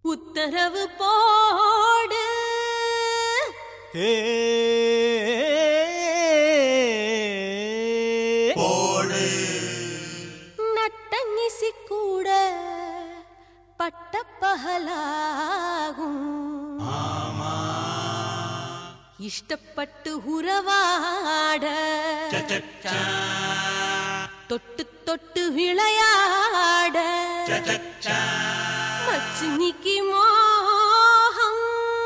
உத்தரவு போடு போடு நட்டங்கிசி கூட பட்டப்பகலாகும் இஷ்டப்பட்டு உறவாட தொட்டு தொட்டு விளையாட மச்சினிக்கு மோகம்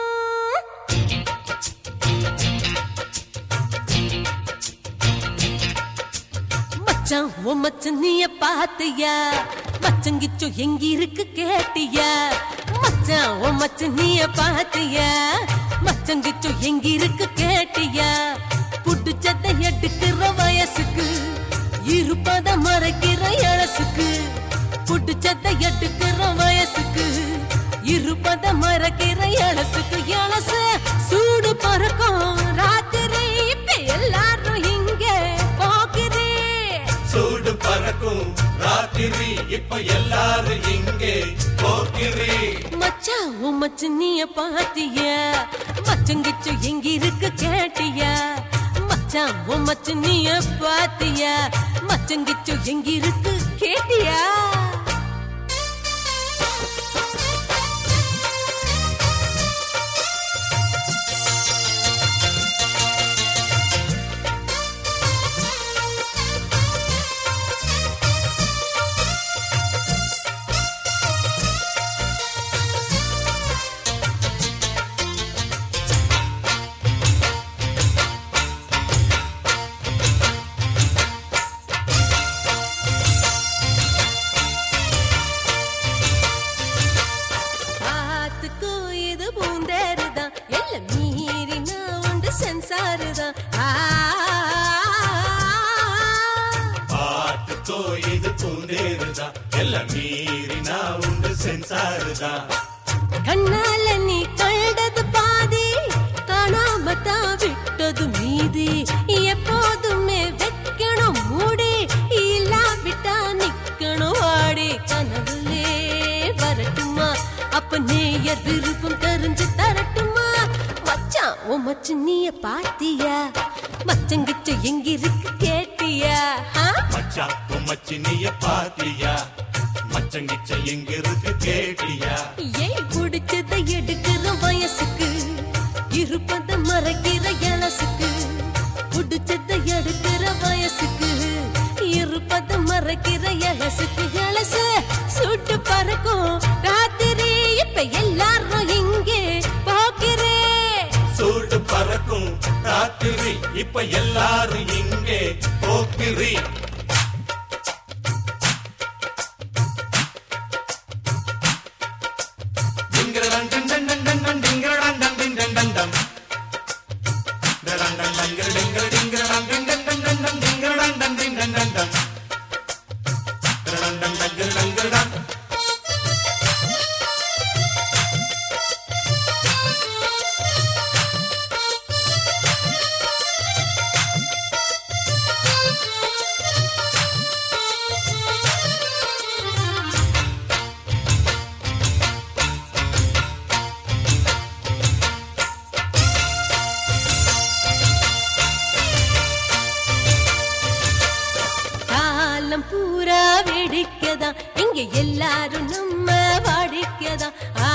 மச்சான் உன் மச்சனிய பாத்தியா மச்சங்கிச்சோ எங்க இருக்கு கேட்டியா மச்சான் உன் மச்சனிய பாத்தியா மச்சங்கிச்சோ எங்க இருக்கு கேட்டியா புடிச்சதை எடுக்கிற வயசுக்கு இருப்பத மறைக்கிற இளசுக்கு புடிச்சதை எடுக்கிற வயசுக்கு இருப்பத மறைக்கிற இளசுக்கு இளசு சூடு பறக்கும் ராத்திரி இப்ப எல்லாரும் இங்க போகிறே சூடு பறக்கும் ராத்திரி இப்ப எல்லாரும் இங்கே போகிறே மச்சான் உன் மச்சனிய பாத்தியா மச்சங்கிச்சு எங்க இருக்கு கேட்டியா மச்சான் உன் மச்சனிய பாத்தியா மச்சங்கிச்சு எங்க இருக்கு கேட்டியா பாட்டுக்கோ இது பூந்தேருதான் எல்லாம் மீறினா உண்டு சென்சாருதான் கண்ணால நீ கண்டது பாதி காணாமத்தான் விட்டது மீதி எப்போதுமே வைக்கணும் மூடி இல்லாவிட்டா நிக்கணும் வாடி கனவுலே வரட்டுமா அப்ப நேயர் விருப்பம் தெரிஞ்சு தரட்டுமா மச்சான் உன் மச்சனிய பாத்தியா மச்சங்கிச்ச எங்க இருக்கு கேட்டியா மச்சான் உன் மச்சினிய பாத்தியா மச்சங்கிச்ச எங்க இருக்கு கேட்டியா ஏய் புடிச்சதை எடுக்கிற வயசுக்கு இருப்பத மறைக்கிற இளசுக்கு புடிச்சதை எடுக்கிற வயசுக்கு இருப்பத மறைக்கிற இளசுக்கு இளசு சுட்டு பறக்கும் ராத்திரி இப்ப எல்லாரும் இங்கே போகிறே சூடு பறக்கும் ராத்திரி இப்ப எல்லாரும் இங்கே போகிறே பூரா வேடிக்கதான் இங்க எல்லாரும் நம்ம வாடிக்கதான்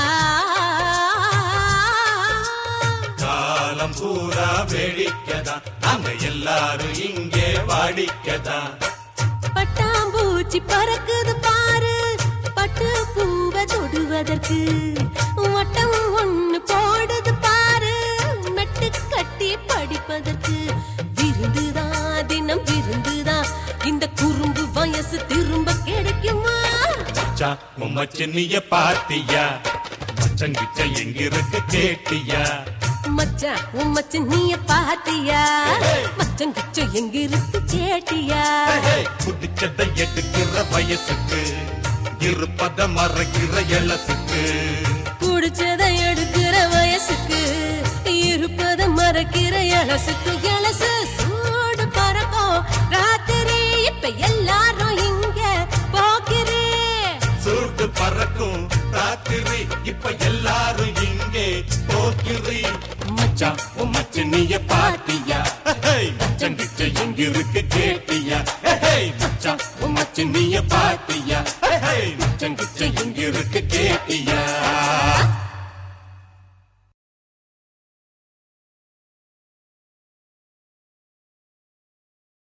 காலம் பூரா வேடிக்கதான் நாங்க எல்லாரும் இங்கே வாடிக்கதான் பட்டாம்பூச்சி பறக்குது பாரு பட்டு பூவை தொடுவதற்கு வட்டம் ஒண்ணு போடுது பாரு மெட்டு கட்டி படிப்பதற்கு விருந்துதான் தினம் விருந்துதான் இந்த குறும்பு வயசு திரும்ப கிடைக்குமா மச்சான் உன் மச்சினிய பாத்தியா மச்சங்கிச்ச எங்க இருக்கு கேட்டியா மச்சான் உன் மச்சனிய பாத்தியா மச்சங்கிச்ச எங்க இருக்கு கேட்டியா புடிச்சதை எடுக்கிற வயசுக்கு இருப்பத மறைக்கிற இளசுக்கு புடிச்சதை எடுக்கிற வயசுக்கு இருப்பத மறைக்கிற இளசுக்கு இளசு சூடு பறக்கும் ராத்திரி இப்ப எல்லாரும் இங்க போகிறே சூடு பறக்கும் ராத்திரி போக்கிரி இப்ப எல்லாரும் இங்கே போக்கிரி மச்சான் உன் மச்சினிய பாத்தியா மச்சங்கிச்ச எங்க இருக்கு கேட்டியா மச்சான் உன் மச்சினிய பாத்தியா